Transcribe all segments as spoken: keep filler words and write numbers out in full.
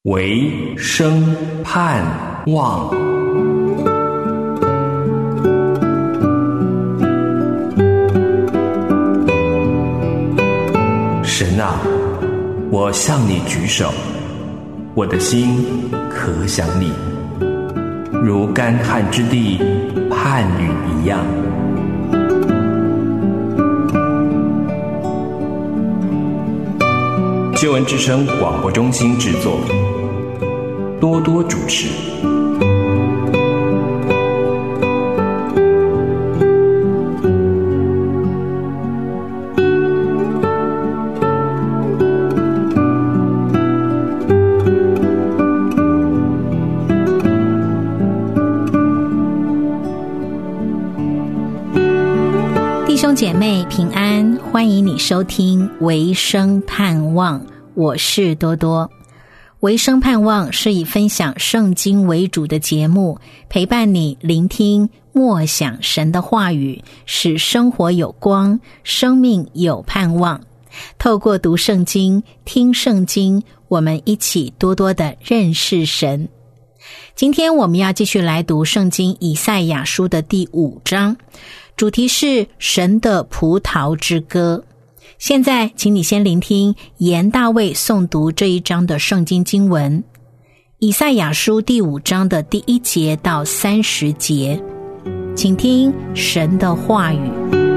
唯生盼望。神啊，我向你举手，我的心可想你，如干旱之地盼雨一样。救恩之声广播中心制作，多多主持。 弟兄姐妹平安，欢迎你收听唯生盼望，我是多多。唯生盼望是以分享圣经为主的节目，陪伴你聆听默想神的话语，使生活有光，生命有盼望。透过读圣经、听圣经，我们一起多多的认识神。今天我们要继续来读圣经以赛亚书的第五章，主题是神的葡萄之歌。现在请你先聆听严大卫诵读这一章的圣经经文，以赛亚书第五章的第一节到三十节，请听神的话语。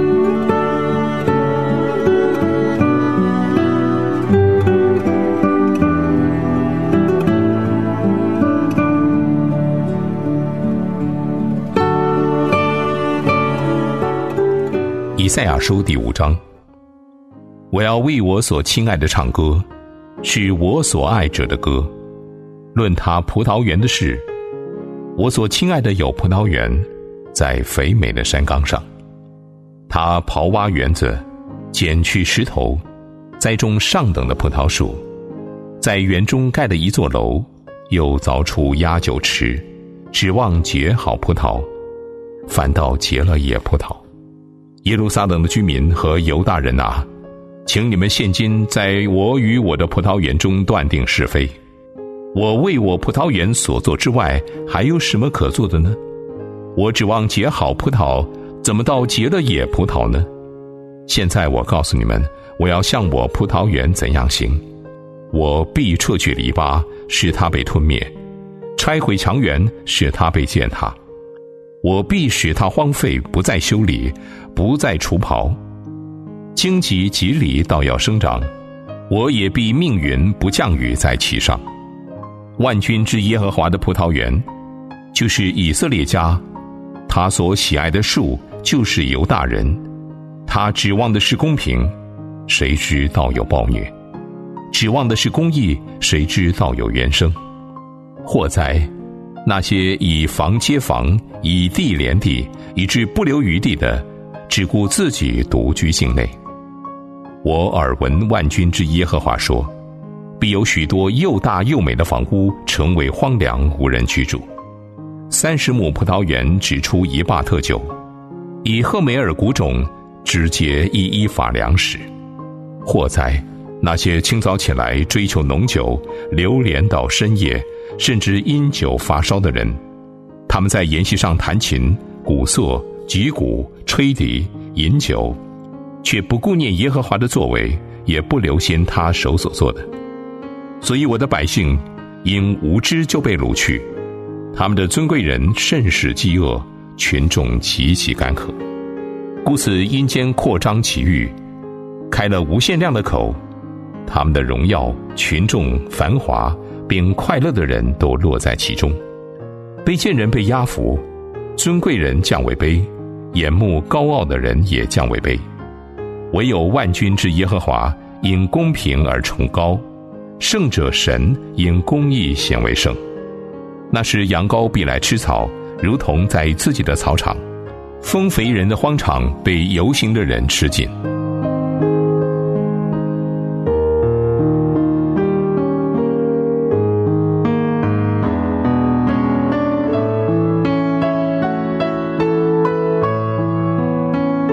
以赛亚书第五章，我要为我所亲爱的唱歌，是我所爱者的歌。论他葡萄园的事，我所亲爱的有葡萄园，在肥美的山冈上。他刨挖园子，捡去石头，栽种上等的葡萄树，在园中盖了一座楼，又凿出压酒池，指望结好葡萄，反倒结了野葡萄。耶路撒冷的居民和犹大人啊，请你们现今在我与我的葡萄园中断定是非。我为我葡萄园所做之外，还有什么可做的呢？我指望结好葡萄，怎么倒结了野葡萄呢？现在我告诉你们，我要向我葡萄园怎样行。我必撤去篱笆，使它被吞灭；拆毁墙垣，使它被践踏。我必使它荒废，不再修理，不再除刨。荆棘蒺藜倒要生长，我也必命云不降雨在其上。万军之耶和华的葡萄园，就是以色列家，他所喜爱的树，就是犹大人。他指望的是公平，谁知道有暴虐；指望的是公义，谁知道有冤声。祸哉，那些以房接房，以地连地，以致不留余地的，只顾自己独居境内。我耳闻万军之耶和华说，必有许多又大又美的房屋成为荒凉，无人居住。三十亩葡萄园只出一坝特酒，以赫梅尔谷种只结一依法粮食。祸哉，那些清早起来追求浓酒，流连到深夜，甚至因酒发烧的人，他们在筵席上弹琴、鼓瑟、击鼓、吹笛、饮酒，却不顾念耶和华的作为，也不留心他手所做的。所以我的百姓因无知就被掳去，他们的尊贵人甚是饥饿，群众极其干渴。故此阴间扩张其域，开了无限量的口，他们的荣耀、群众、繁华并快乐的人都落在其中。卑贱人被压服，尊贵人降为卑，眼目高傲的人也降为卑。唯有万军之耶和华因公平而崇高，圣者神因公义显为圣。那时羊羔必来吃草，如同在自己的草场；丰肥人的荒场被游行的人吃尽。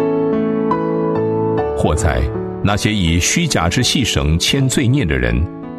祸哉，那些以虚假之细绳牵罪孽的人，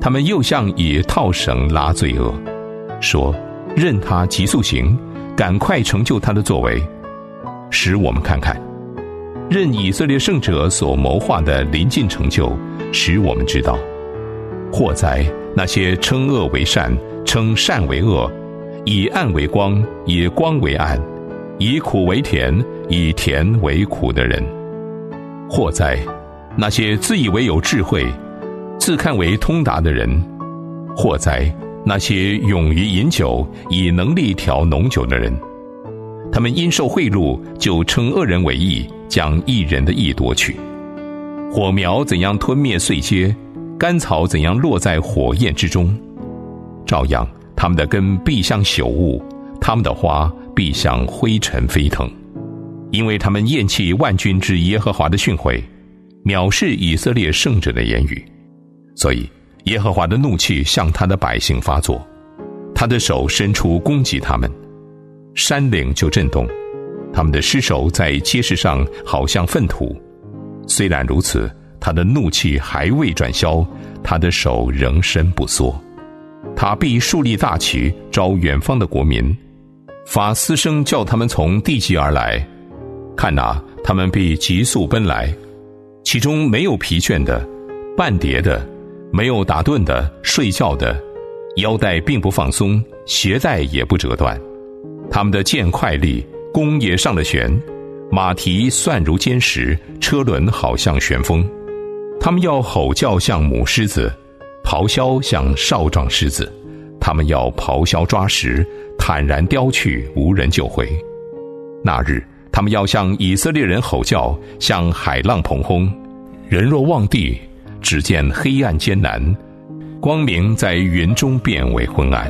他们又像以套绳拉罪恶，说任他急速行，赶快成就他的作为，使我们看看。任以色列圣者所谋划的临近成就，使我们知道。祸哉那些称恶为善，称善为恶，以暗为光，以光为暗，以苦为甜，以甜为苦的人。祸哉那些自以为有智慧，自看为通达的人。祸哉那些勇于饮酒，以能力调浓酒的人。他们因受贿赂，就称恶人为义，将义人的义夺去。火苗怎样吞灭碎秸，干草怎样落在火焰之中，照样他们的根必像朽物，他们的花必像灰尘飞腾。因为他们厌弃万军之耶和华的训诲，藐视以色列圣者的言语，所以耶和华的怒气向他的百姓发作，他的手伸出攻击他们，山岭就震动，他们的尸首在街市上好像粪土。虽然如此，他的怒气还未转消，他的手仍伸不缩。他必树立大旗，招远方的国民，发嘶声叫他们从地极而来。看哪，他们必急速奔来，其中没有疲倦的，半跌的，没有打盹的，睡觉的，腰带并不放松，鞋带也不折断。他们的剑快利，弓也上了弦，马蹄算如坚石，车轮好像旋风。他们要吼叫像母狮子，咆哮像少壮狮子。他们要咆哮抓食，坦然叼去，无人救回。那日他们要向以色列人吼叫，像海浪澎轰。人若望地，只见黑暗艰难，光明在云中变为昏暗。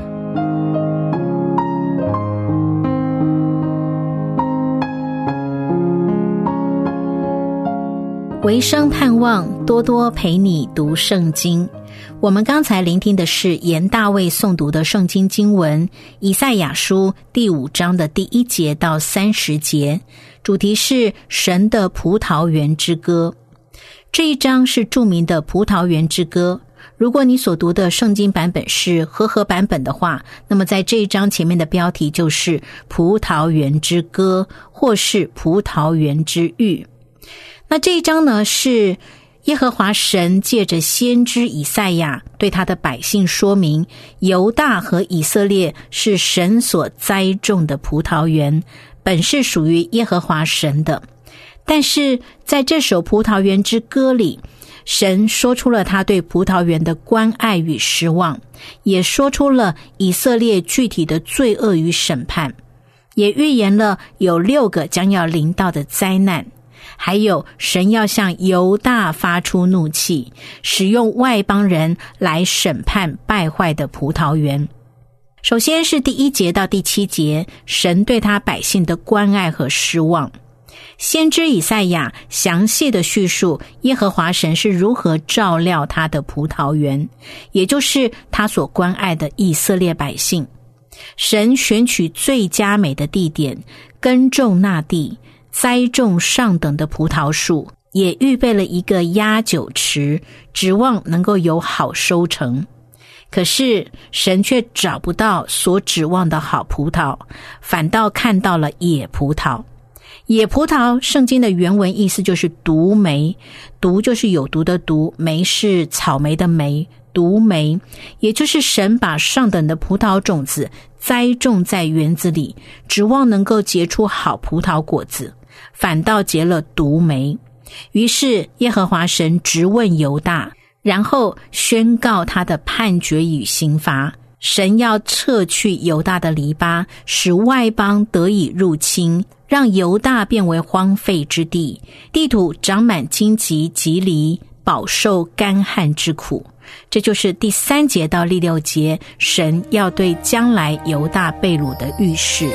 维生盼望多多陪你读圣经。我们刚才聆听的是严大卫诵读的圣经经文，以赛亚书第五章的第一节到三十节，主题是神的葡萄园之歌。这一章是著名的葡萄园之歌。如果你所读的圣经版本是和合版本的话，那么在这一章前面的标题就是葡萄园之歌，或是葡萄园之玉。那这一章呢，是耶和华神借着先知以赛亚对他的百姓说明，犹大和以色列是神所栽种的葡萄园，本是属于耶和华神的。但是在这首葡萄园之歌里，神说出了他对葡萄园的关爱与失望，也说出了以色列具体的罪恶与审判，也预言了有六个将要临到的灾难，还有神要向犹大发出怒气，使用外邦人来审判败坏的葡萄园。首先是第一节到第七节，神对他百姓的关爱和失望。先知以赛亚详细的叙述耶和华神是如何照料他的葡萄园，也就是他所关爱的以色列百姓。神选取最佳美的地点，耕种那地，栽种上等的葡萄树，也预备了一个压酒池，指望能够有好收成。可是神却找不到所指望的好葡萄，反倒看到了野葡萄。野葡萄圣经的原文意思就是毒莓，毒就是有毒的毒，莓是草莓的莓，毒莓也就是神把上等的葡萄种子栽种在园子里，指望能够结出好葡萄果子，反倒结了毒莓。于是耶和华神质问犹大，然后宣告他的判决与刑罚。神要撤去犹大的篱笆，使外邦得以入侵，让犹大变为荒废之地，地土长满荆棘棘藜，饱受干旱之苦。这就是第三节到第六节，神要对将来犹大被掳的预示。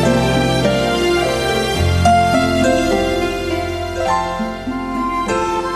接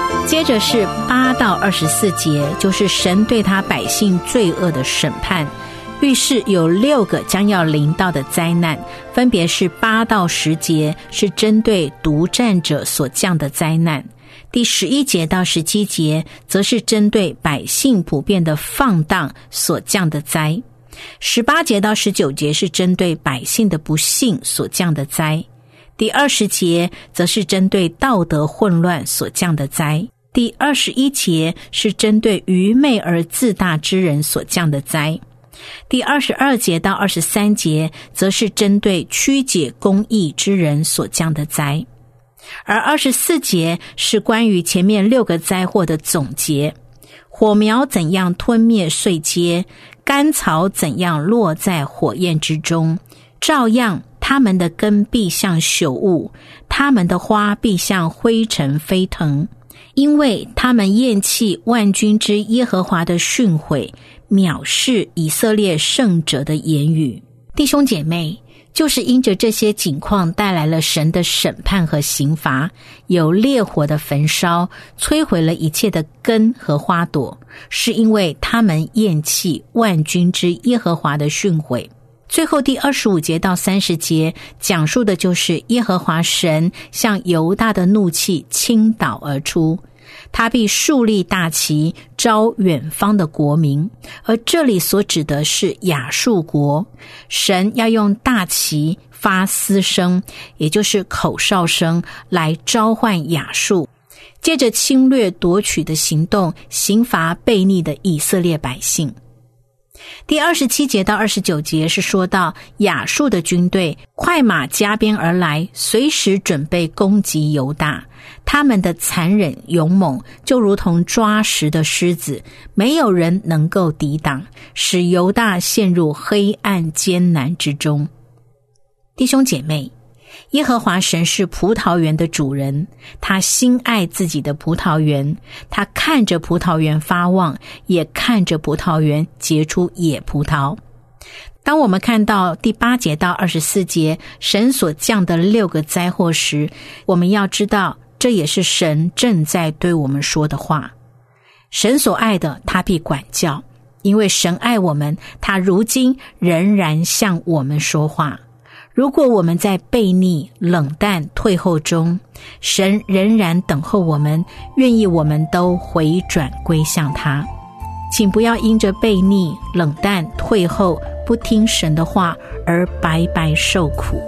着是八到二十四节，就是神对他百姓罪恶的审判，预示有六个将要临到的灾难，分别是八到十节是针对独占者所降的灾难，第十一节到十七节则是针对百姓普遍的放荡所降的灾，十八节到十九节是针对百姓的不幸所降的灾，第二十节则是针对道德混乱所降的灾，第二十一节是针对愚昧而自大之人所降的灾，第二十二节到二十三节则是针对曲解公义之人所降的灾，而二十四节是关于前面六个灾祸的总结，火苗怎样吞灭碎秸，干草怎样落在火焰之中，照样他们的根必像朽物，他们的花必像灰尘飞腾，因为他们厌弃万军之耶和华的训诲，藐视以色列圣者的言语。弟兄姐妹，就是因着这些景况带来了神的审判和刑罚，有烈火的焚烧，摧毁了一切的根和花朵，是因为他们厌弃万军之耶和华的训诲。最后第二十五节到三十节讲述的就是耶和华神向犹大的怒气倾倒而出，他必树立大旗，招远方的国民，而这里所指的是亚述国。神要用大旗发嘶声，也就是口哨声，来召唤亚述，接着侵略夺取的行动，刑罚悖逆的以色列百姓。第二十七节到二十九节是说到亚述的军队快马加鞭而来，随时准备攻击犹大，他们的残忍勇猛就如同抓食的狮子，没有人能够抵挡，使犹大陷入黑暗艰难之中。弟兄姐妹，耶和华神是葡萄园的主人，他心爱自己的葡萄园，他看着葡萄园发旺，也看着葡萄园结出野葡萄。当我们看到第八节到二十四节神所降的六个灾祸时，我们要知道这也是神正在对我们说的话。神所爱的他必管教，因为神爱我们，他如今仍然向我们说话。如果我们在悖逆、冷淡、退后中，神仍然等候我们，愿意我们都回转归向他。请不要因着悖逆、冷淡、退后，不听神的话而白白受苦。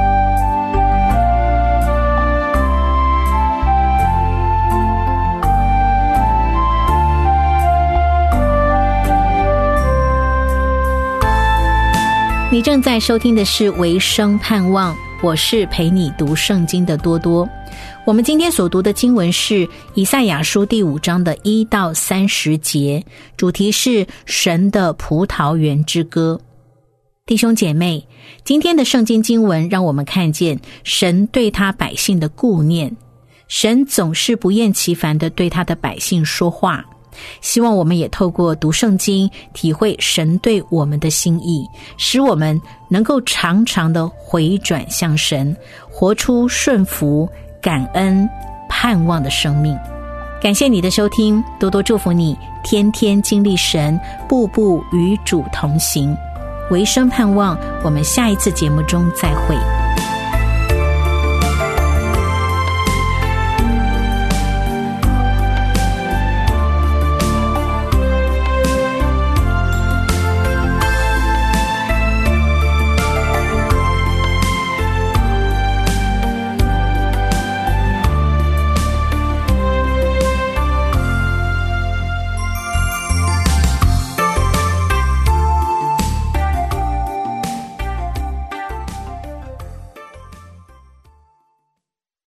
你正在收听的是维生盼望，我是陪你读圣经的多多。我们今天所读的经文是以赛亚书第五章的一到三十节，主题是神的葡萄园之歌。弟兄姐妹，今天的圣经经文让我们看见神对他百姓的顾念，神总是不厌其烦地对他的百姓说话。希望我们也透过读圣经体会神对我们的心意，使我们能够常常的回转向神，活出顺服、感恩、盼望的生命。感谢你的收听，多多祝福你天天经历神，步步与主同行。唯生盼望，我们下一次节目中再会。